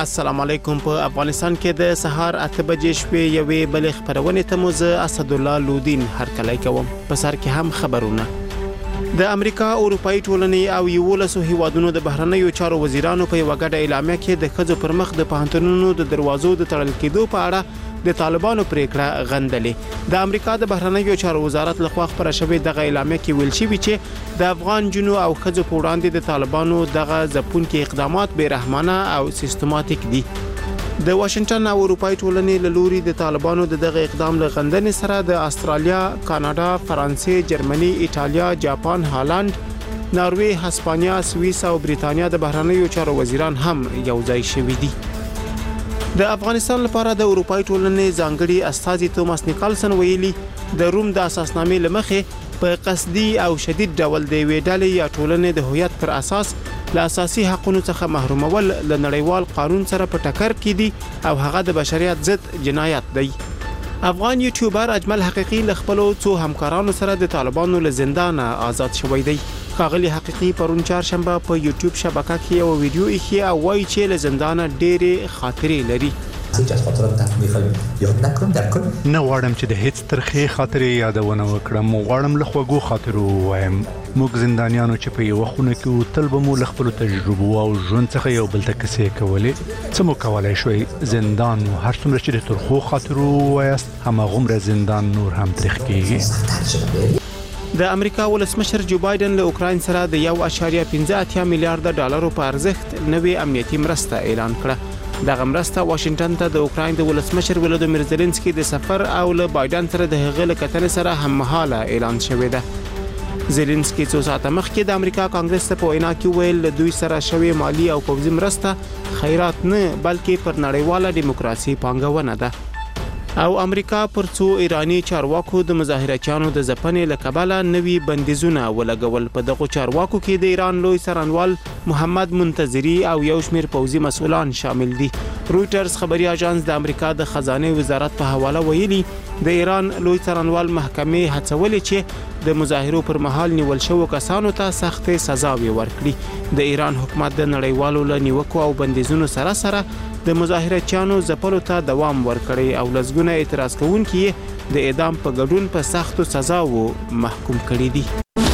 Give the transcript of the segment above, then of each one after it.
السلام علیکم. په افغانستان کې د سهار 8 بجې شپې یوې بلې خبرونې ته مو زه اسد الله لودین هرکلی کوم. په سر کې هم خبرونه. د امریکا اروپאי ټولنې او 11 هیوادونو د بهرنیو چارو وزیرانو په یوه ګډه اعلامیه کې د ښځو پر مخ د پوهنتونونو د دروازو د تړل کېدو په اړه د طالبانو پریکړه غندلې. د امریکا د بهرنیو چارو وزارت لخوا خبره شوې دغه اعلامیه کې ویل شوی چې د افغان جنو او ښځو په وړاندې د طالبانو دغه ځپونکي اقدامات بې رحمانه او سیستماتیک دي. د واشنگټن او اروپאי ټولنې له لوري د طالبانو دغه اقدام له غندنې سره د استرالیا، کاناډا، فرانسې، جرمني، ایټالیا، جاپان، هالند، ناروې، هسپانیا، سویس او بریتانیا د بهرنیو چارو وزیران هم یو ځای شوي دي. د افغانستان لپاره د اروپאי ټولنې ځانګړي استازي توماس نیکلسن ویلي د روم د اساسنامې لمخې په قصدي او شدید ډول د ویډالې یا ټولنې د هویت پر اساس له اساسي حقوقو څخه محرومول له نړیوال قانون سره په ټکر کې دي او هغه د بشریت ضد جنایت دی. افغان یوټیوبر اجمل حقیقي له خپل څو همکارانو سره د طالبانو له زندان آزاد شوی دی. ښاغلي حقیقي پرون چهارشنبه په یوټیوب شبکه کې یو ویډیو ایښی او وایي چې له زندان ډېرې خاطرې لري. نه غواړم چې د هیڅ ترخې خاطرې یادونه وکړم، غواړم له خوږو خاطرو ووایم. موږ زندانیانو چې په یوه خونه کې تل به مو له خپلو تجربو او ژوند څخه یو بل ته کیسې کولې. څه مو کولی شوی؟ زندان مو هر څومره چې د ترخو خاطرو ووایاست هماغومره زندان نور هم تریخ کېږي. د امریکا ولسمشر جو بایدن له اوکراین سره د 1.15 میلیارډ ډالرو په ارزښت نوې امنیتي مرسته اعلان کړه. دغه مرسته واشنگټن ته د اوکراین د ولسمشر ولودیمیر زيلنسکي د سفر او له بایدن سره د هغه له کتنې سره هممهاله اعلان شوې ده. زيلنسکي څو ساعته مخکې د امریکا کانګرس ته په وینا کې ویل له دوی سره شوې مالی او پوځي مرسته خیرات نه بلکې پر نړیواله دیموکراسي پانګونه ده. او امریکا پر څو ایرانی چارواکو د مظاهرچیانو د ځپنې له کبله نوي بندیزونه ولګول. په دغه چارواکو کې د ایران لوی څارنوال محمد منتظری او یو شمېر پوځي مسؤلان شامل دي. رويټرز خبري اژانس د امریکا د خزانه وزارت په حواله ویلي د ایران لوی څارنوال محکمې هڅولې چې د مظاهرو پر مهال نیول شوو کسانو ته سخت سزاوي ورکړي. د ایران حکومت د نړیوالو له نیوکو او بندیزونو سره د مظاهرچیانو ځپلو ته دوام ورکړي او لزګونه اعتراض کوونکي د اعدام په ګډون په سختو سزاوو محکوم کړي دي.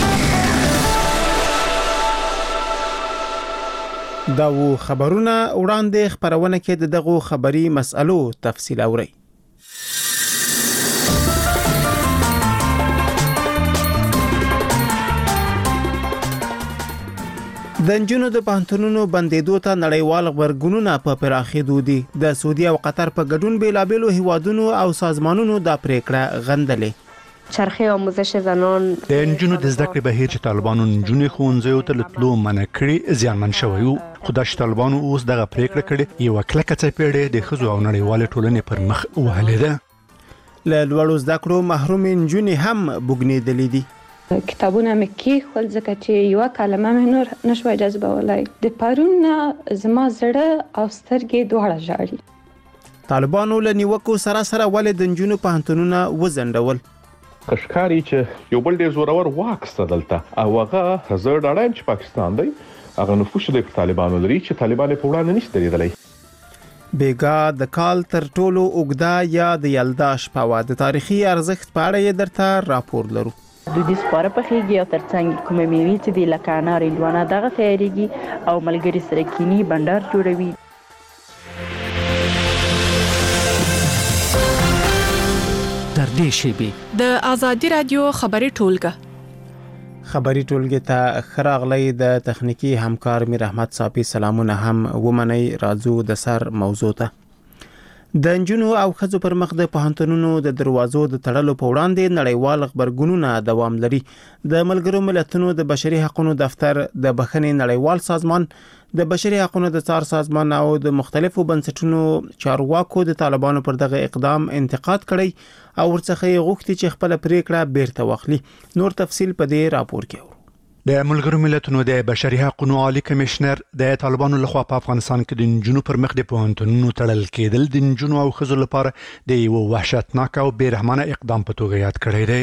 دا و خبرونه وړاندې خبرونه کې د دغه خبري مسألو تفصیل اوري. د نجونو د پوهنتونونو بندیدو ته نړیوال غبرګونونه په پراخېدو دي. د سعودي او قطر په ګډون بیلابېلو هیوادونو او سازمانونو دا پریکړه غندلې. چرخه آموزش زنان د نجونو د زده کړې بهیر چې طالبانو نجونې ښوونځیو ته تلو منع کړي زیانمن شوی وو، خو د طالبانو اوس دغه پریکړه کړې یو کلکه څپېړه د ښځو او نړیوال ټولنې پر مخ وهلې ده. له لوړو زده کړو محروم نجونې هم بوګنېدلې دي. کتابونه مې کېښول ځکه چې یوه کلمه مې نور نشوای جذبولی. د پرون زما زړه او سترګې دواړه ژاړي. طالبانو له نیوکو سره ولې د نجونو پوهنتونونه وځنډول؟ ښکاري چې یو بل ډېر زورور واک سته دلته او هغه زه ډاډه یم چې پاکستان دی هغه نفوذ د طالبانو لري چې طالبان په وړاندې نشي درېدلی. بیګا د کال تر ټولو اوږده یا د یلدا شپه وه. د تاریخي ارزښت په اړه یې درته راپور لرو. دودیز خواړه پخېږي او ترڅنګ کومه میوې چې دي لکه انار، هندوانه دغه تیارېږي او ملګري سره کینی بندر جوړوي. در دې شیبې د آزادي رادیو خبري ټولګه خبري ټولګه ته خراغلی د تخنیکی همکار میر احمد صافي سلامونه هم ومني. راځو د سر موضوع ته. د نجونو او ښځو پر مخ د پوهنتونونو د دروازو د تړلو په وړاندې نړیوال غبرګونونه دوام لري. د ملګرو ملتونو د بشري حقوقو دفتر، د بخښنې نړیوال سازمان، د بشري حقوقو د څار سازمان او د مختلفو بنسټونو چارواکو د طالبانو پر دغه اقدام انتقاد کړی او ورڅخه یې غوښتي چې خپل پریکړه بیرته واخلي. نور تفصیل په دې راپور کې د ملګرو ملتونو د بشري حقوقو عالی کمشنر د طالبانو لخوا په افغانستان کې د نجونو پر مخ د پوهنتونونو تړل کېدل د نجونو او ښځو لپاره د یو وحشتناک او بې رحمانه اقدام په توګه یاد کړی دی.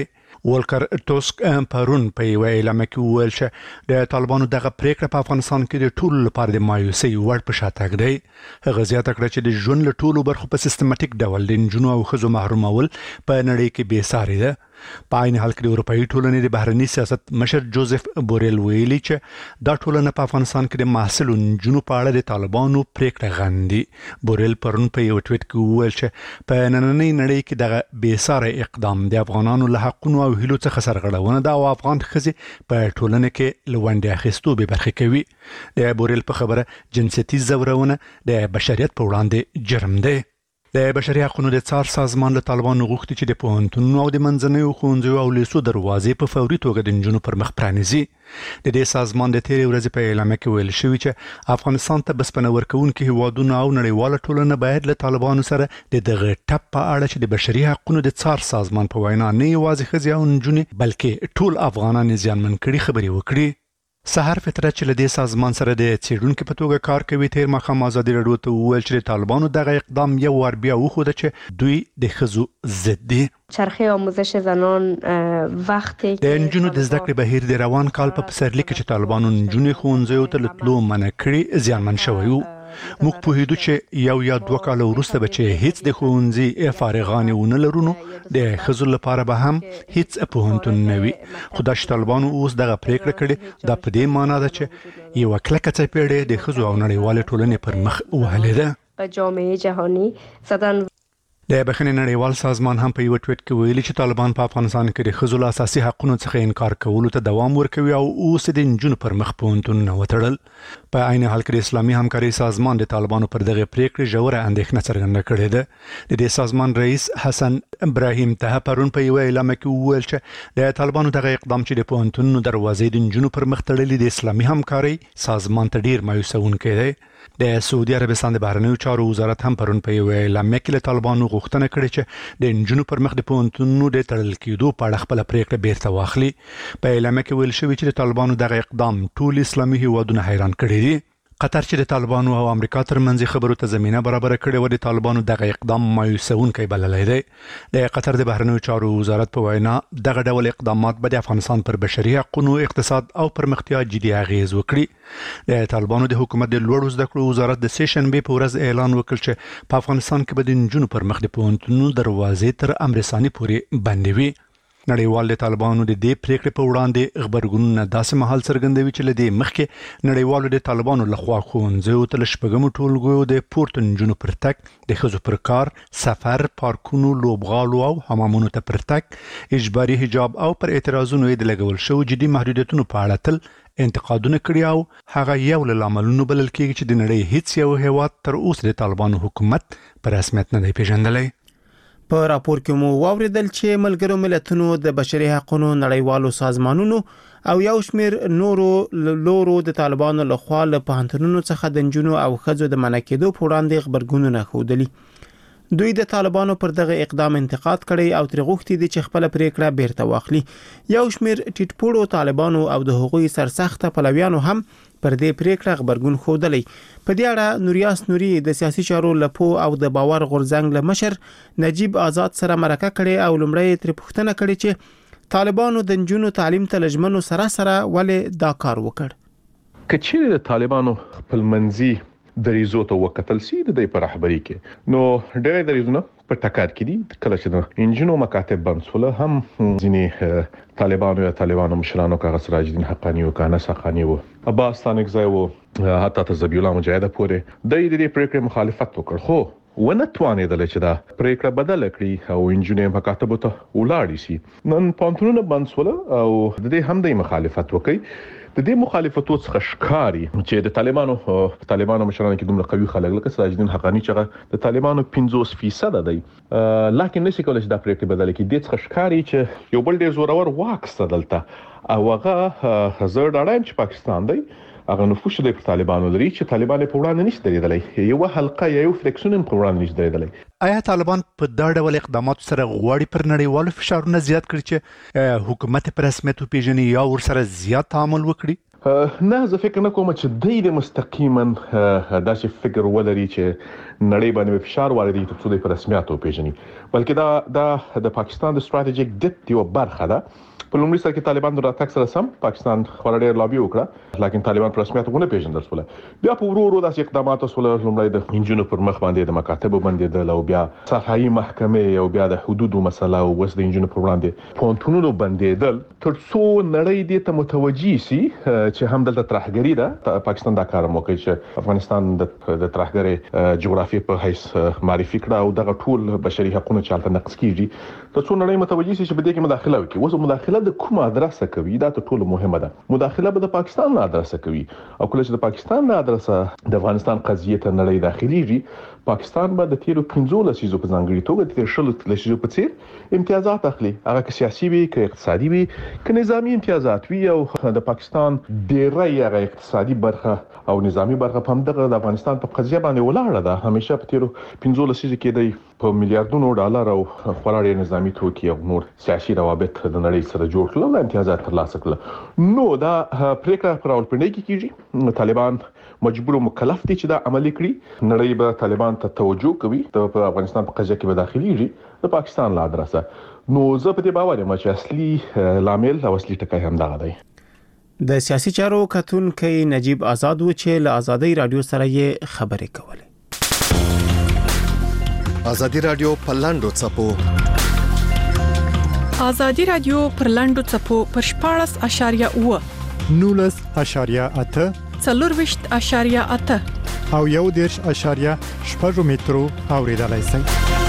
ولکر توسک پرون په یو اعلان کې وویل چې د طالبانو دغه پریکړه په افغانستان کې د ټولو لپاره د مایوسۍ وړ په شا تګ دی. هغه زیاته کړه چې د ژوند له ټولو برخو په سیستماتیک ډول د نجونو او ښځو محرومول په نړۍ کې بې ساري ده. په عین حال کې د اروپאי ټولنې د بهرني سیاست مشر جوزف بوریل ویلي چې دا ټولنه په افغانستان کې د محصل نجونو په اړه د طالبانو پریکړه غندي. بوریل پرون په یو ټویټ کې وویل چې په نننۍ نړۍ کې دغه بې ساري اقدام د افغانانو له حقونو او هیلو څخه سرغړونه ده او افغان ښځې په ټولنه کې له ونډې اخیستو بې برخې کوي. د بوریل په خبره جنسیتي ځورونه د بشریت په وړاندې جرم دی. د بشري حقوقو د څار سازمان له طالبانو غوښتي چې د پوهنتونونو او د منځنیو ښوونځیو او لیسو دروازې په فوري توګه د نجونو پر مخ پرانیزي. د دې سازمان د تیرې ورځې په اعلان کې ویل شوی چې افغانستان ته بسپنه ورکوونکي هیوادونه او نړیواله ټولنه باید له طالبانو سره د دغه ټپ په اړه چې د بشري حقوقو د څار سازمان په وینا نه یوازې ښځې او نجونې بلکې ټول افغانان زیانمن کړي خبرې وکړي. سحر فطرت چې له دې سازمان سره د څېړونکو په توګه کار کوي تیر ماښام ازادي راډیو ته وویل چې طالبانو دغه اقدام یو وار بیا وښوده چې دوی د ښځو ضد دي. چرخه آموزش زنان وقتی د نجونو د زده کړې بهیر د روان کال په پسرلي کې چې طالبانو نجونې ښوونځیو ته له تلو منع کړي زیانمن شوی وو. موږ پوهېدو چې یو یا دوه کاله وروسته به چې هیڅ د ښوونځي فارغانې ونه لرو نو د ښځو لپاره به هم هیڅ پوهنتون نه وي. خو دا چې طالبانو اوس دغه پریکړه کړې دا په دې معنا ده چې یوه کلکه څپېړې د ښځو او نړیوالې ټولنې پر مخ وهلې ده. په جامعه جهانی زدن د بخښنې نړیوال سازمان هم په یو ټویټ کې ویلي چې طالبان په افغانستان کې د ښځو له اساسي حقوقو څخه انکار کولو ته دوام ورکوي او اوس د نجونو پر مخ پوهنتونونه وتړل. په عین حال کې د اسلامي همکارۍ سازمان د طالبانو پر دغه پریکړې ژوره اندېښنه څرګنده کړې ده. د دې سازمان رئیس حسن ابراهیم ته پرون په یو اعلان کې وویل چې د طالبانو دغه اقدام چې د پوهنتونونو دروازې د نجونو پر مخ تړلې د اسلامي همکارۍ سازمان ته ډیر مایوسونکی دی. د سعودي عربستان د بهرنیو چارو وزارت هم پرون په یو اعلان کې له طالبانو غوښتنه کړې چې د نجونو پر مخ د پوهنتونونو د تړل کېدو په اړه خپله پریکړه بیرته واخلي. په اعلان کې ویل شوي چې د طالبانو دغه اقدام ټول اسلامي هیوادونه حیران کړي دي. قطر چې د طالبانو او امریکا ترمنځ خبرو ته زمينه برابر کړې و د طالبانو دغه اقدام مایوسونکی بللی دی. د قطر د بهرنیو چارو وزارت په وینا دغه ډول اقدامات به د افغانستان پر بشري حقوقو، اقتصاد او پرمختیا جدي اغیز وکړي. د طالبانو د حکومت د لوړو زده کړو وزارت د سه شنبه په ورځ اعلان وکړ چې په افغانستان کې به د نجونو پر مخ د پوهنتونونو دروازې تر امر ثاني پورې بندې وي. نړیوال د طالبانو د دې پریکړې په وړاندې خبرګونونه داسې مهال څرګندوي چې له دې مخکې نړیوالو د طالبانو لخوا ښوونځیو ته له شپږمو ټولګیو د پورته نجونو پر تګ، د ښځو پر کار، سفر، پارکونو، لوبغالو او حمامونو ته پر تګ، اجباري حجاب او پر اعتراضونو یې د لګول شوو جدي محدودیتونو په اړه تل انتقادونه کړي او هغه یو له لاملونو بلل کېږي چې د نړۍ هیڅ یو هیواد تر اوسه د طالبانو حکومت په رسمیت نه دی پیژندلی. په راپور کې مو واوریدل چې ملګرو ملتونو د بشري حقوقو نړیوالو سازمانونو او یو شمېر نورو لورو د طالبانو لخوا له پوهنتونونو څخه د نجونو او ښځو د منع کېدو په وړاندې خبرګونونه ښودلي. دوی د طالبانو پر دغه اقدام انتقاد کړی او تر غوښتي دي چې خپل پریکړه بیرته واخلي. یو شمېر ټیټپوړو طالبانو او د هغوی سرسخته پلویانو هم پر دې پریکړه خبرګون ښودلی. په دې اړه نوریاس نوري د سیاسي چارو لپو او د باور غورځنګ له مشر نجیب آزاد سره مرکه کړې او لومړی تر پوښتنه کړې چې طالبانو د نجونو تعلیم ته لجمنو سره ولې دا کار وکړ. کچېرې د طالبانو خپلمنځي دریزو ته وکتل سي د دې پر رهبري کې نو ډېر دریزونه په ټکر کې دي. کله چې د انجینو مکاتب بنسوله هم ځینې طالبانو مشرانو کاغذ سراج الدین حقانی او کانس حقانی او عباس ثانقزی او حتی ذبیح الله مجاهد پورې د دې پریکړې مخالفت وکړ، خو ونه توانېدل چې دا پریکړه بدل کړي او انجینو مکاتب ته ولاړ شي. نن پانتونونه بنسوله او د دې هم د مخالفت وکړي. د دې مخالفتو څخه ښکاری چې د طالبانو مشرانو کې دومره قوي خلک لکه سراج الدین حقانی چې د طالبانو 50% دی، لکه نشي کولای چې دا پریکړه بدل کړي. د څخه ښکاری چې یو بل ډیر زورور واک ستدلته او هغه زړه ډاډم چې پاکستان دی هغه نفوذ د طالبانو لري چې طالبان په وړاندې نشي درېدلی، یو حلقه یو فلیکسون په وړاندې نشي درېدلی. آیا طالبان په دا ډول اقداماتو سره غواړي پر نړیوالو فشارونه زیات کړي چې حکومت په رسمیت وپیژني یا ورسره زیات تعامل وکړي؟ نه، زه فکر نه کوم چې دوی د مستقیما داسې فکر ولري چې نړۍ باندې فشار واردوي تر څو د رسمیت وپیژني، بلکې دا د پاکستان د ستراتیژیک ډیپت یو برخه ده په لومړي سر کې طالبان د راتګ سره سم پاکستان خورا ډېر لابي وکړه، لیکن طالبان په رسمیت ونه پیژندل شول. بیا په ورو داسې اقدامات وسول، لومړی د انجونو پر مخ باندې د مکاتبو بندیدل، او بیا صحایي محکمې، او بیا د حدودو مسله، او وس د انجونو پر وړاندې پونتونونو بندیدل، تر څو نړۍ دې ته متوجي سي چې هم دلته ترهګري ده. پاکستان دا کار موکي چې افغانستان د ترهګرۍ جغرافي په حیث معرفي کړه، او دغه ټول بشري حقوقونه چې هلته نقض کیږي، تر څو نړۍ متوجي سي چې په دې کې مداخله وکړي. اوس مداخله د کومه ادرسه کوي دا ټول مهمه ده. مداخله به د پاکستان نه ادرسه کوي، او کله چې د پاکستان نه ادرسه د افغانستان قضیه ته نړۍ داخليږي، پاکستان به د تیرو 15 لسیزو په ځانګړي توګه د تیر 16 لسیزو په څیر امتیازات اخلي، هغه که سیاسي وي، که اقتصادي وي، که نظامی امتیازات وي. او د پاکستان ډیری هغه اقتصادي برخه او نظامی برخه په همدغه د افغانستان په قضیه باندې ولاړه ده. همیشه په تیرو 15 لسیزو کې د په میلیارډونو ډالر او خورا ډیر نظامی توکي او نور سیاسي روابط د نړۍ سره جوړ کړل او امتیازات ترلاسه کړل. نو دا پریکړه پر راولپنډي کې کیږي، طالبان مجبور او مکلف دي چې دا عملي کړي. نړۍ به طالبان ته توجه کوي، په افغانستان په قضیه کې به داخليږي د پاکستان لا ادرسه. نو زه په دې باور یم چې اصلي لامل او اصلي ټکی هم دغه دی. د سیاسي چارو کتونکي نجیب آزاد و چې له آزادۍ رادیو سره یې خبرې کولې. آزادي رادیو په لاندو چپو آزادي رادیو پر لاندو چپو پر 14.9 19.8 4.8 او 1.8 مترو اوریدلای شئ.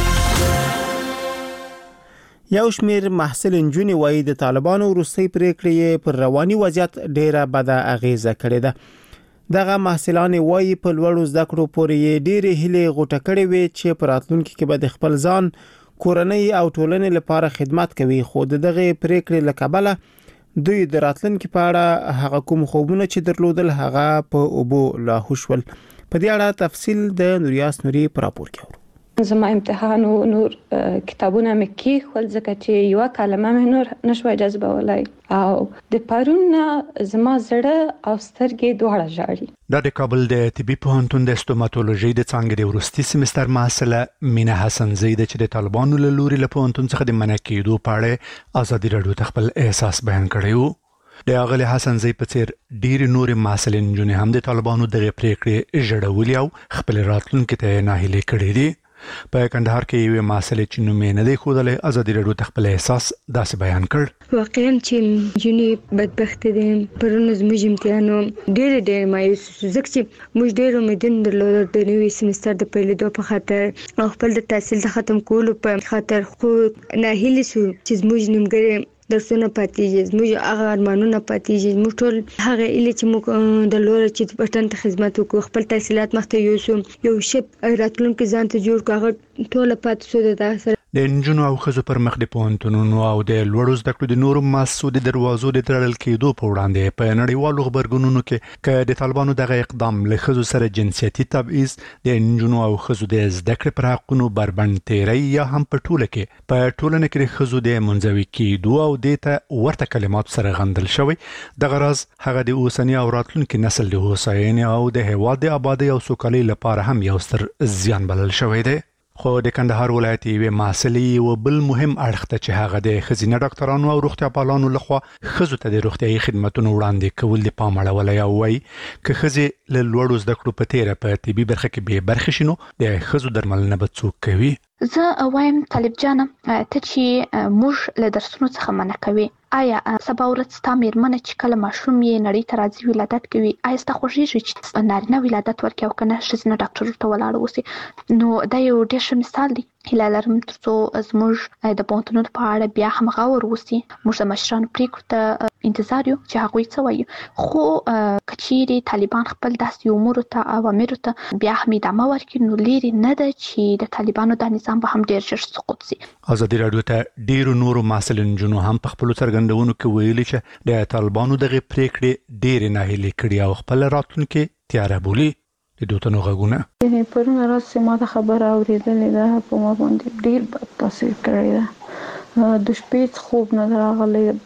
یو شمیر محصل انجونی وایي د طالبانو وروستۍ پریکړې پر رواني وضعیت ډیره بده اغیزه کړې ده. دغه محصلان وایي په لوړو زده کړو پورې ډېرې هیلې غوټه کړې وي چې په راتلونکي کې به د خپل ځان، کورنۍ او ټولنې لپاره خدمت کوي، خو دغه پریکړې له کبله دوی د راتلونکي په اړه هغه کوم خوبونه چې درلودل هغه په اوبو لاهو شول. په دې اړه تفصیل د نوریاس نوري پر راپور کې اورو. زما امتحان او نور کتابونه مې کې خپل ځکه چې یو کلمه مې نور نشوي جذبولای، او د پرون زما زړه او سترګې دواړه ژاړي. د کابل د طبي پوهنتون د استوماتولوژي د څانګې د وروستي سیمستر محصله مینا حسن زید چې د طالبانو له لوري له پوهنتون څخه د منع کېدو په اړه آزادي رادیو ته خپل احساس بیان کړی و. د اغلی حسن زید په څیر ډېر نور محصلین جنې هم د طالبانو دغه پریکړې ژړولې او خپل راتلونکي ته ناهیلي کړې دي. په کندهار کې یو محصل چې نوم یې نه دی ښودلی آزادي رادیو ته خپل احساس داسې بیان کړ. واقعا چې جنې بدبخت دي، پرونه زموږ امتحانو ډېر مایوس ځکه چې موږ ډېر امیدونه درلودل د نوي سیمستر د پیلېدو په خاطر او خپل د تحصیل د ختم کولو په خاطر، خو ناهیلي شو چې زموږ نیمګړي درسونه پاتېږي، زموږ هغه ارمانونه پاتېږي، زموږ ټول هغه ایله چې موږ درلوده چې وطن ته خدمت وکړو، خپل تحصیلات مخته یوسو، یو شی راتلونکي ځان ته جوړ کړو، هغه ټوله پاتې شو. د سره د انجونو او ښځو پر مخ د پوهنتونونو او د لوړو زده کړو د نورو مؤسسو د دروازو د تړل کېدو په وړاندې په نړیوالو خبرګونونو کې که د طالبانو دغه اقدام له ښځو سره جنسیتي تبعیض، د انجونو او ښځو د زده کړې پر حقونو بربند تیری، یا هم په ټوله کې په ټولنه کې د ښځو د منزوي کېدو او دې ته ورته کلمات سره غندل شوی، دغه راز هغه د اوسني او راتلونکي نسل د هوساینې او د هیواد د آبادۍ او سوکالۍ لپاره هم یو ستر زیان بلل شوی دی. خو د کندهار ولایت یوې محصلې و بل مهم اړخ ته چې هغه د ښځینه ډاکټرانو او روغتیا پالانو لخوا ښځو ته د روغتیايي خدماتونو وړاندې کول د پام اړولی، او وایي که ښځې له لوړو زده کړو په تیره په طبي برخه کې بې برخې شي نو د ښځو درملنه به څوک کوي. زه وایم طالب جانه ته چې موږ له درسونو څخه منع کوي، آیا سبا ورځ ستا مېرمنه چې کله ماشوم یې نړۍ ته راځي ولادت کوي، آیا ستا خوښېږي چې نارینه ولادت ورکړي او که نه ښځینه ډاکټر ورته ولاړه اوسي؟ نو دا یو ډېر ښه مثال دی. هیله لرم تر څو زموږ د پوهنتونونو په اړه بیا هم غور وسي، موږ د مشرانو پریکړو ته انتظار یو چې هغوی څه وایي. خو که چیرې طالبان خپل داسې امورو ته اوامرو ته بیا هم ادامه ورکړي، نو لیرې نه ده چې د طالبانو دا نظام به هم ډېر ژر سقوط سي. آزادي رادیو ته ډېرو نورو محصل نجونو هم په خپلو څرګندونو کې ویلي چې د طالبانو دغه پریکړې ډېرې ناهیلې کړي او خپل راتلونکي تیاره بولي. د دوتنو غږونه پرونه راځي ما د خبره اورېدلې ده، په ما باندې ډېر بد تاثیر کړی ده. د شپې خوب نه راغلی،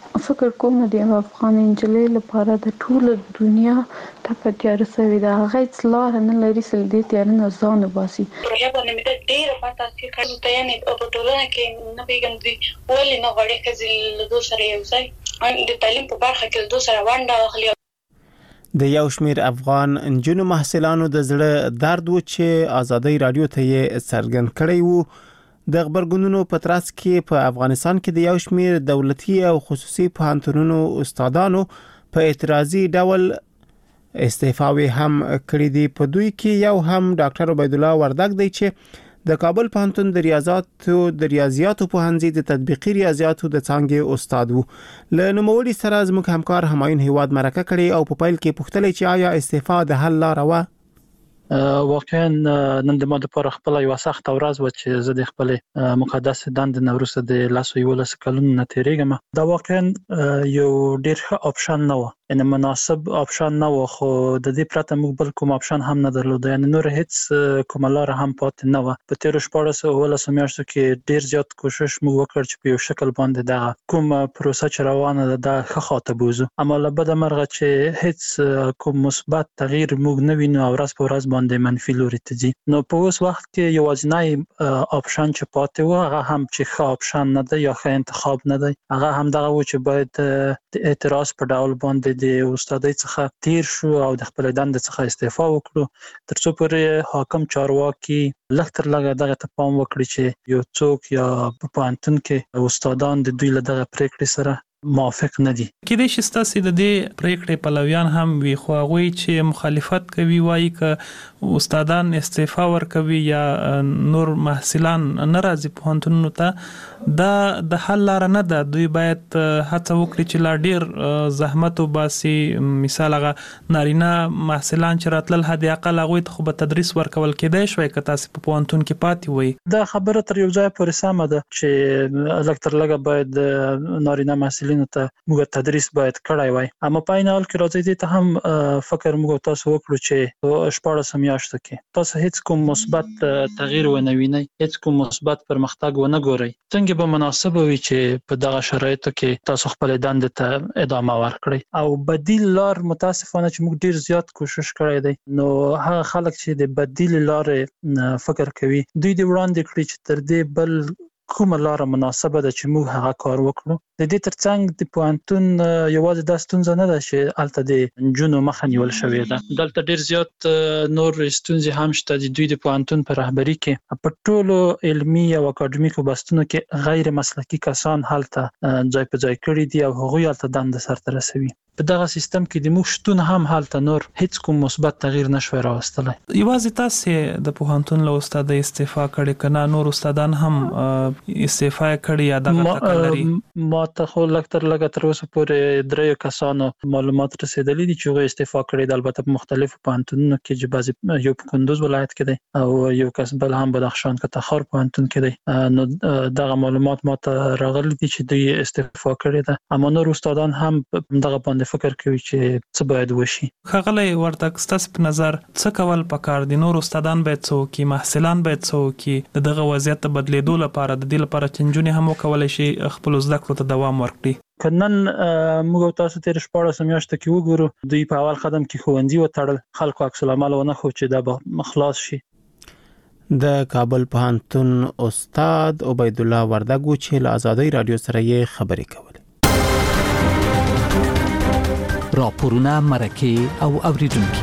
فکر کوم د افغان انجلۍ لپاره د ټول دنیا ته په تیار سوي دا هیڅ لار نه لري چې دې تیار نه ځان وباسي. پروژه باندې مې ډېر پاتې چې کله ته یې په ټولنه کې نه پیګم دي ولې نه غواړي چې له دوه سره یو ځای د تعلیم په برخه کې دوه سره ونده اخلي. د یو شمیر افغان انجونو محصلانو د زړه درد و چې آزادۍ رادیو ته یې څرګند کړی وو. د خبرګونونو په ترڅ کې په افغانستان کې د یو شمیر دولتي او خصوصي پوهنتونونو استادانو په اعتراضي ډول استعفاوي هم کړې دي. په دوی کې یو هم ډاکټر عبید الله وردګ دی چې د کابل پوهنتون د ریاضیاتو پوهنځي د تطبیقي ریاضیاتو د څانګې استاد وو. له نوموړي سره زموږ همکار همایون هیواد مرکه کړې او په پیل کې پوښتنه چې آیا استعفا د حل لاره و؟ واقعا نن د ما د پر خپل یو سخت ورځ و چې زه د خپل مقدس دند نوروز د لاسو یو لس کلونو نه تیریږم. دا واقعا یو ډیر ښه اپشن نه و، ان مناسب اپشن نه و، خو د دې پرته موږ بل کوم اپشن هم نه درلود. یعنی نور هیڅ کوم لار هم پاتې نه و. په تیر 14 میاشتو کې ډیر زیات کوشش موږ وکړ چې په یو شکل باندې دا کوم پروسه چې روانه ده د ښه خاطر بوزو، اما له بده مرغه چې هیڅ کوم مثبت تغییر موږ نه وینو او ورځ په ورځ باندې منفي لوري ته ځي. نو په اوس وخت کې یوازینی اپشن چې پاتې و هغه هم چې ښه اپشن نه دی یا ښه انتخاب نه دی، هغه هم دغه و چې باید د اعتراض په ډول باندې د استادۍ څخه تیر شو او د خپل دند څخه استعفا وکړو، ترڅو پورې حاکم چارواکي لږ تر لږه دغه ته پام وکړي چې یو څوک یا په پوهنتون کې استادان د دوی له دغه پریکړې سره موافق نه دي. کله چې ستاسو د دې پریکړې پلویان هم وی خو هغه چې مخالفت کوي وایي ک استادان استعفا ورکوي یا نور محصلان ناراضي پوهنتونونو ته دا د حل لار نه ده. دوی باید هڅه وکړي چې لا ډیر زحمت وباسي. مثال هغه نارینه محصلان چې راتلل هدي اقل هغه ته خو به تدریس ورکول کېدای شوی که تاسو په پوهنتون کې پاتې وي. دا خبره تر یو ځای پورې سمه ده چې الکتر لګه باید نارینه محصلینو ته موږ تدریس باید کړای وای، اما په عین حال کې راځي دې ته هم فکر موږ تاسو وکړو چې 14 میاشتو کې تاسو هیڅ کوم مثبت تغییر ونه وینئ، هیڅ کوم مثبت پرمختګ ونه ګورئ. څنګه به مناسب وي چې په دغه شرایطو کې تاسو خپل دند ته ادامه ورکړئ او بدیل لار متاسفانه چې موږ ډیر زیات کوشش کړی دی، نو هغه خلک چې د بدیل لارې فکر کوي دوی د وړاندې کړی چې تر دې بل کومه لار مناسبه ده چې موږ هغه کار وکړو. د دې ترڅنګ د پوهنتون یوازې د ستونزه نه ده چې الته د جنونو مخه نیول شوې ده، دلته ډیر زیات نور ستونزې هم شته. د دوی د پوهنتون په رهبری کې په ټولو علمي او اکاډمیکو بستونو کې غیر مسلکي کسان هلته ځای په ځای کړي دي او هغوی هلته دنده سرته رسوي. په دغه سیستم کې د موږ شتون هم هلته نور هیڅ کوم مثبت تغییر نشوي راوستلی. یوازې تاسو د پوهنتون له استاد استعفا کړي کنه نور استادان هم استعفا کړي یا دغه تکلري؟ ما ته خو لکتر لګه تر اوسه پورې 3 کسانو معلومات رسیدلي دي چې هغه استعفا کړي د البته په مختلفو پوهنتونونو کې چې بعضي یو په کندوز ولایت کې دی او یو کس بل هم بدخشان کې تخار پوهنتون کې دی. نو دغه معلومات ما ته راغلي دي چې دوی استعفا کړي ده، اما نور استادان هم دغه باندې فکر کوي چې څه باید وشي. خغلی ورته ستاسو په نظر څه کول پکار دي؟ نور استادان باید څه وکړي، محصلان باید څه وکړي دغه وضعیت بدلیدو لپاره، د دې لپاره چې نجونې هم وکولای شي خپل زده کړو ته دوام ورکړي؟ کنن موږ تاسو تیر 14 میاشتو کې وګورو دوی په اول قدم کې ښوونځي وتړل، خلکو عکس العمل ونه خو چې دا به خلاص شي. د کابل پوهنتون استاد عبید الله وردګ چې له آزادۍ رادیو سره یې خبرې کولې. راپورونه مرکه او اوریدونکو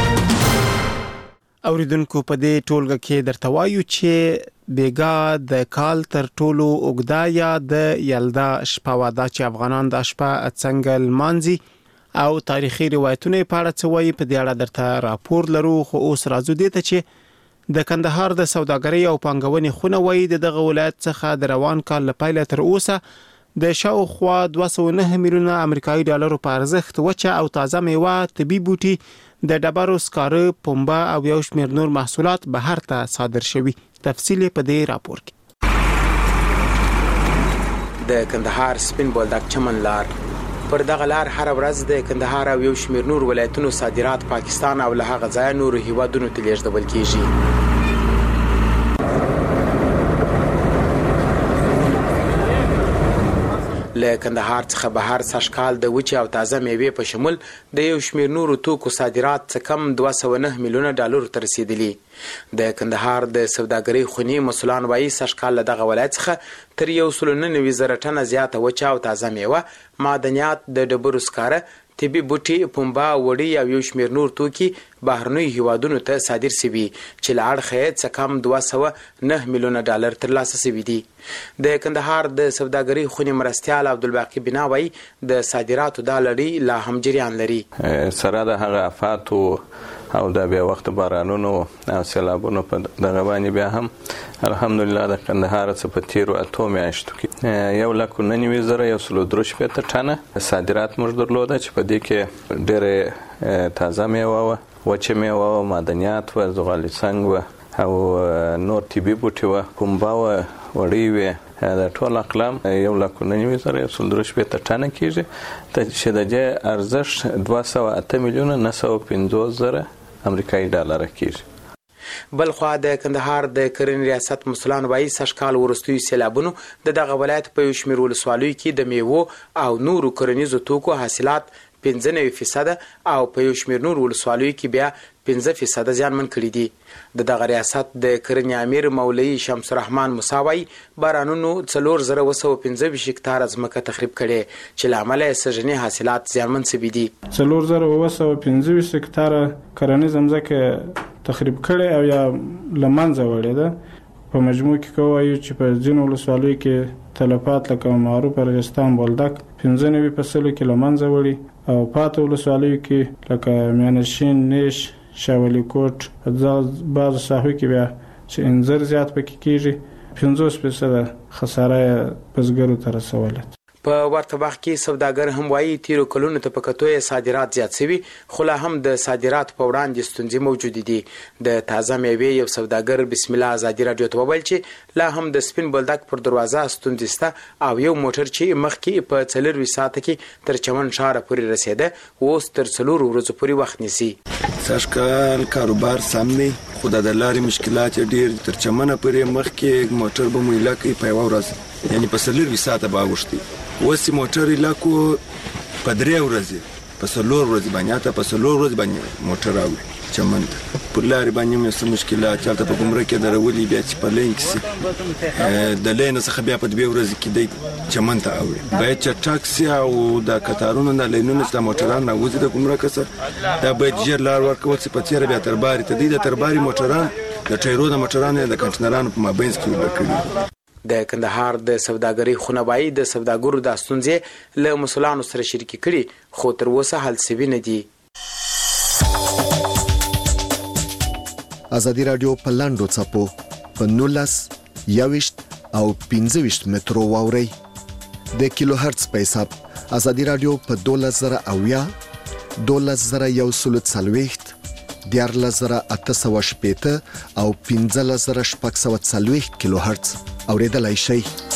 په دې ټولګه کې درته وایو چې بیګا د کال تر ټولو اوږده یا د یلدا شپه واده چې افغانان د شپه څنګه لمانځي او تاریخي روایتونه په اړه څه وایي په دې اړه درته راپور لرو. خو اوس راځو دې ته چې د کندهار د سوداګرۍ او پانګونې خونه وایي دغه ولایت څخه د روان کال له پیله تر اوسه د شاوخوا 209 میلیونه امریکایي ډالرو په ارزښت وچه او تازه میوه، طبي بوټي، د ډبرو سکاره، پنبه او یو شمېر نور محصولات بهر ته صادر شوي. تفصیل په دې راپور کې. د کندهار سپین بولدک چمن لار پر دغه لار هر ورځ د کندهار او یو شمېر نور ولایتونو صادرات پاکستان او له هغه ځایه نورو هیوادونو ته لیږدول کیږي. له کندهار څخه بهر سږکال د وچې او تازه میوې په شمول د یو شمېر نورو توکو صادرات څه کم 209 میلیونه ډالرو ته رسیدلي. د کندهار د سوداګرۍ خونی مسولان وایي سږکال له دغه ولایت څخه تر 199,000 ټنه زیاته وچه او تازه میوه، معدنیات، د ډبرو سکاره، طبي بوټي، پنبه، وړۍ او یو شمېر نور توکي بهرنیو هیوادونو ته صادر شوي چې له اړخه یې څه کم 209 میلیونه ډالر ترلاسه شوي دي. د کندهار د سوداګرۍ خونې مرستیال عبدالباقي بنا وایي د صادراتو دا لړۍ لا هم جریان لري. سره د هغه آفاتو او د بیا وخت بارانونو او سیلابونو په دغه باندې بیا هم الحمدلله د کندهار څخه په تیرو 8 میاشتو کې 1,99,103 ټنه صادرات موږ درلوده چې په دې کې ډېرې تازه میوه وه، وچه میوه وه، معدنیات وه، زغالي څنګ وه او نور طبي بوټي وه، پنبه وه، وړۍ وې. د ټول اقلام 1,99,103 ټنه کېږي چې د دې ارزښت 208,950,000 امریکایي ډالر کېږي. بل خوا د کندهار د کرنې ریاست مسولان وایي سږکال وروستیو سیلابونو د دغه ولایت په یو شمېر ولسوالیو کې د میوو او نورو کرنیزو توکو حاصلات 95% او په یو شمېر نورو ولسوالیو کې بیا 15% زیانمن کړي دي. د دغه ریاست د کرنې امیر مولوي شمس الرحمن موسی وایي بارانونو 4,225 هکتاره ځمکه تخریب کړې چې له امله یې سږني حاصلات زیانمن شوي دي. 4,225 هکتاره کرنیزه ځمکه تخریب کړې او یا له منځه وړې ده. په مجموع کې وایو چې په ځینو ولسوالیو کې تلفات لکه معروف ارغستان بولدک 95% کې له منځه وړي او پاتې ولسوالیو کې لکه میانشین، نیش، شاولی کوټ په بعضو ساحو کې بیا چې انځر زیات پکې کېږي 50% خساره بزګرو ته رسوله. په ورته وخت کې سوداګر هم وایي تیرو کلونو ته په کتو یې صادرات زیات شوي خو لا هم د صادراتو په وړاندې ستونزې موجودې دي. د تازه میوې یو سوداګر بسم الله ازادي راډیو ته وویل چې لا هم د سپین بولدک پر دروازه ستونزې شته او یو موټر چې مخکې په 4 ساعته کې تر چمن ښاره پورې رسېده اوس تر 4 ورځو پورې وخت نیسي. سږکال کاروبار سم دی خو د لارې مشکلات ډېر تر چمنه پورې مخکې موټر به مو علاقې په یوه ورځ یعنې په 4 ساعته به اوښتي اوس موټر علاقو په 3 ورځې په 4 ورځې باندې اته په 4 ورځې باندې موټر راوړي چمن ته په لارې باندې مې څه مشکلات چلته په ګمرک کې درولي بیا چې په لین کې د لین څخه بیا په 2 ورځې کې د چمن ته راوړي باید چې ټاکسي او د کتارونو نه لینونو چې موټران راوځي د ګمرک سره دا باید ژر لار ورکول چې په تیر بیا ترباري ته د ترباري موټران د ټایرو د موټرانو د کنټینرانو په مابینځ کې ورکړي. د کندهار د سوداګرۍ خونه وایي د سوداګرو د ستونزې له مسولانو سره شریکې کړي خو تر اوسه حل شوي نه دي. ازادي رادیو په لاندو څپو په 19 21 او 25 مترو واوري د کیلو هرتز په حساب ازادي رادیو په 12000 12140 14880 او 15640 کیلو هرتز اوریدلای شئ.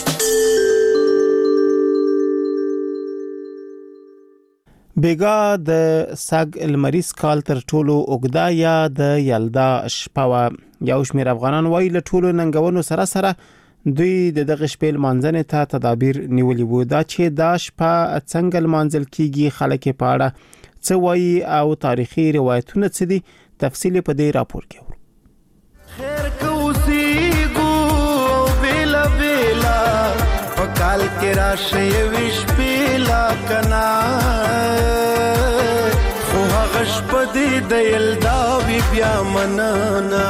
بیګا د ساګ المریس کال تر ټولو اوګدا یا د یلدا شپه یو شمیر افغانان وایي له ټولو ننګونو سره سره دوی دغه شپې لمانځنې ته تدابیر نیولي وو. دا چې دا شپه څنګه لمانځل کیږي خلک په اړه څه وایي او تاریخي روایتونه څه دي تفصیل په دې راپور کې ورو. خیر کوسی ګو بیلا بیلا وکال کې راشه وش بیلا کنا خو هغه شپه د یلدا بیا منانا.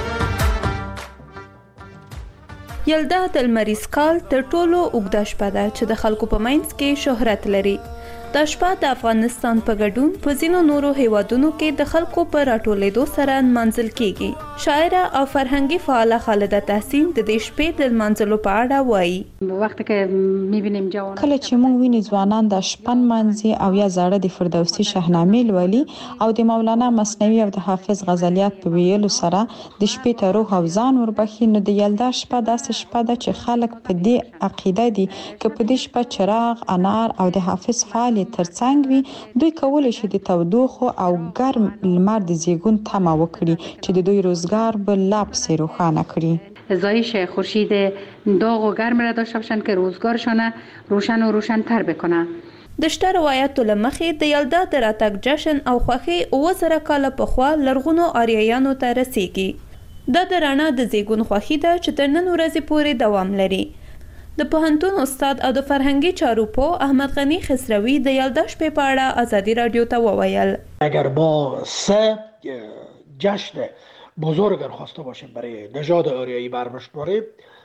یلدا د لمریز کال تر ټولو اوږده شپه ده چې د خلکو په منځ کې شهرت لري. دا شپه د افغانستان په ګډون په ځینو نورو هیوادونو کې د خلکو په راټولېدو سره منځل کیږي. شاعره او فرهنګي فعاله خالده تحسین د دې شپې د منځلو په اړه وایي. وخت کې میبینیم جوان کله چې موږ ویني ځوانان د شپن منځي او یا زړه د فردوسی شاهنامې لولي او د مولانا مثنوي او د حافظ غزلیات په ویلو سره د شپې ته روح او ځان وربخي. نو د یلدا شپه داسې شپه ده چې خلک په دې عقیده دي چې په دې شپه چراغ، انار او د حافظ فعال ترڅنګ وي دوی کولای شي د تودوخه او ګرم لمر د زیږون تمه وکړي چې د دوی روزګار به لا پسې روښانه کړي. زایش خورشید داغ و گرم را داشته باشند که روزگارشان روشن و روشن‌تر بکنه. د شته روایتو له مخې د یلدا د راتګ جشن او خوښۍ 2000 کاله پخوا لرغونو آریایانو ته رسیږي. دا د رڼا د زیږون خوښي ده چې تر نن ورځې پورې دوام لري. د پوهنتون استاد او د فرهنګي چارو پوه احمد غنی خسروي د یلدا شپې په اړه ازادي رادیو ته وویل: اگر ما 3 جشن بزرگ خواسته باشیم برای نژاد آریایی برگزار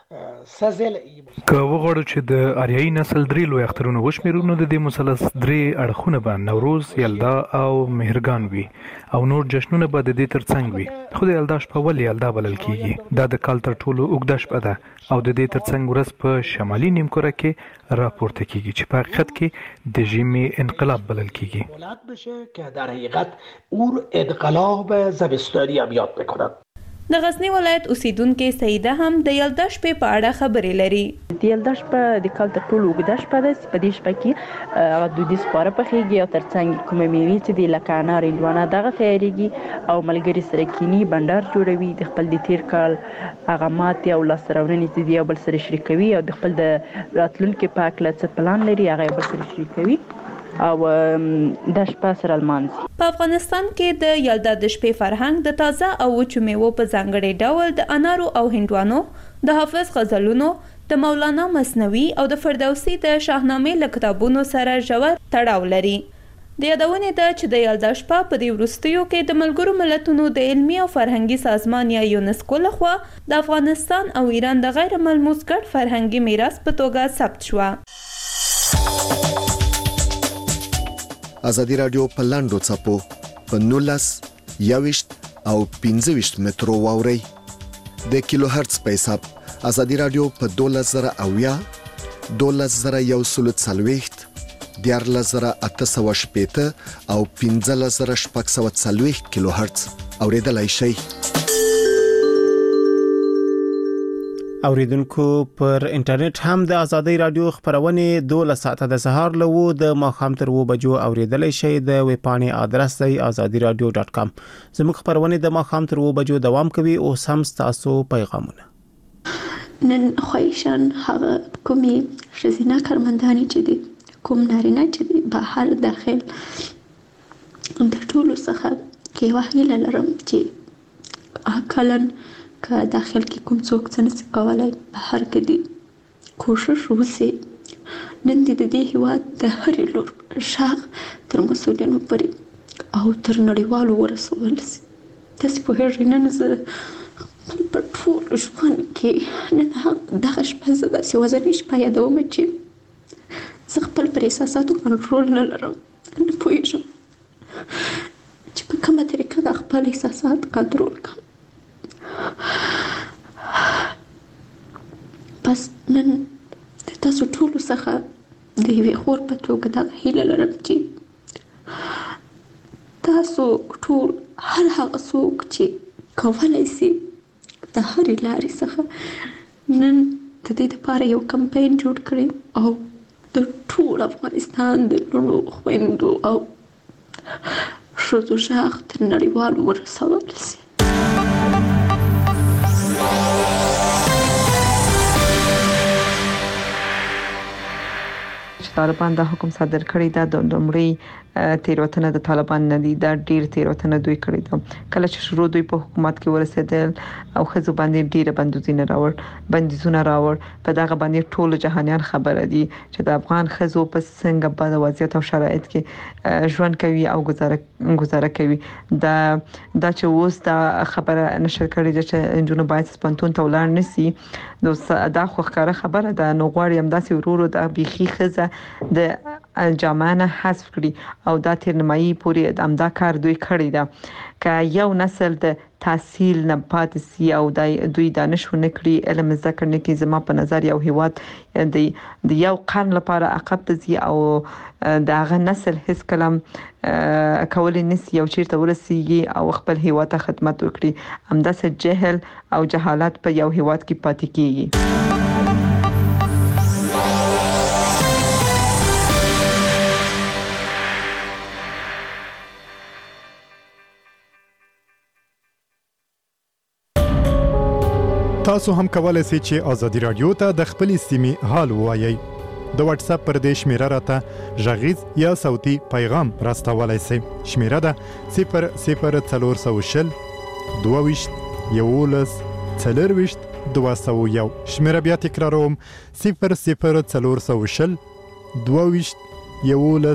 که وغواړو چې د آریایي نسل 3 لوی اخترونه وشمیرو نو د دې مثلث 3 اړخونه به نوروز، یلدا او مهرګان وي او نور جشنونه به د دې ترڅنګ وي. خو د یلدا شپه ولې یلدا بلل کیږي؟ دا د کال تر ټولو اوږده شپه ده او د دې ترڅنګ ورځ په شمالي نیمکره کې راپورته کیږي چې په حقیقت کې د ژمي انقلاب بلل کیږي. بلند بشه که در حقیقت اور انقلاب زمستانی هم یاد میکنن. د غزنی ولایت اوسیدونکو سیده هم د یلدا شپې په اړه خبرې لري. د یلدا شپه د کال تر ټولو اوږده شپه ده. په دې شپه کې هغه دودیز خواړه پخېږي او ترڅنګ کومه میوې چې د لکه انار، هندوانه دغه تیاریږي او ملګري سره کینی بندر جوړوي. د خپل د تیر کال هغه ماتې او لاسته راوړنې چې یو بل سره شریکوي او د خپل د راتلونکي په هکله څه پلان لري هغه یو بل سره شریکوي او د شپه سره لمانځي. په افغانستان کې د یلدا د شپې فرهنګ د تازه او وچو میوو په ځانګړي ډول د انارو او هندوانو، د حافظ غزلونو، د مولانا مثنوي او د فردوسي د شاهنامې له کتابونو سره ژور تړاو لري. د یادونې ده چې د یلدا شپه په دې وروستیو کې د ملګرو ملتونو د علمي او فرهنګي سازمان یا یونسکو لخوا د افغانستان او ایران د غیر ملموس ګډ فرهنګي میراث په توګه ثبت شوه. ازادي رادیو په لاندو چپو په 19 21 او 25 مترو واوري د کیلو هرتز په حساب ازادي رادیو په 12000 12140 14880 او 15640 کیلو هرتز اوریدلای شئ. اوریدونکو پر انټرنیټ هم د ازادي رادیو خبرونه 12 ساعته د سهار له د ماخام تر 2 بجو اوریدلای شئ. د ویب پاڼې ادرس دی azadiradio.com. زموږ خبرونه د ماخام تر 2 بجو دوام کوي او سم تاسو پیغامونه. نن خوښن هغه کومي شزینه کارمندانی چې دي کوم نارینه چې دي بهر داخل د ټولو څخه کې وحیل لرم چې اکلن که داخل کې کوم څوک څه نشي کولای بهر کې دي کوشش وکړي نن د دې هیواد د هر لور شاغ تر مسؤلینو پورې او تر نړیوالو ورسول شي. تاسو په هر نن زه په ټول ژوند کې نن دغه شپه زه داسې وزنې شپه یادوم چې زه خپل پر احساساتو کنټرول نه لرم. نه پوهېږم چې په کومه طریقه د خپل احساسات کنټرول کړم. بس نن د تاسو ټولو څخه د یوې خور په توګه دغه هیله لرم چې تاسو ټول هر هغه څوک چې کولی شي د هرې لارې څخه نن د دې لپاره یو کمپاین جوړ کړي او د ټول افغانستان د لوڼو خویندو او ښځو غږ تر نړیوالو ورسول شي. طالبان دا حکم صادر کړی دا د لومړی تیروتنه د طالبان نه دي. دا ډیر تیروتنه دوی کړی دا کله چې شروع دوی په حکومت کې ورسېدل او خزو باندې ډیره بندیزونه راوړ په دغه باندې ټول جهانيان خبره دي چې د افغان خزو په څنګه په وضعیت او شرایط کې ژوند کوي او گزاره کوي. دا چې اوس دا خبره نشر کړی چې انجونو باید سپنتون ته ولاړ نسی دا خو ښکاره خبره ده. نو غواړي هم داسې ورورو د بيخي خزه د جامانه حذف کړي او دا تر نیمایي پورې امدا کار دوی کړی دا. که یو نسل د تحصیل نه پاتې سي او دوی دانش ونه کړي علم ذکر نه کوي زما په نظر یو هیواد د یو قرن لپاره عقب ته ځي او دا غو نسل هیڅ کلام کولای نشي یو چیرته ورسیږي او خپل هیواد ته خدمت وکړي. همداسې جهل او جهالت په یو هیواد کې پاتې کیږي. تاسو هم کولای شئ چې ازادي رادیو ته د خپل سیمې حال ووایئ. د واتس اپ پر دې شمیره راته غږیز یا صوتي پیغام راستولای شئ. شمیره ده 00420 22 11 40 201. شمیره بیا تکراروم 00420 22 11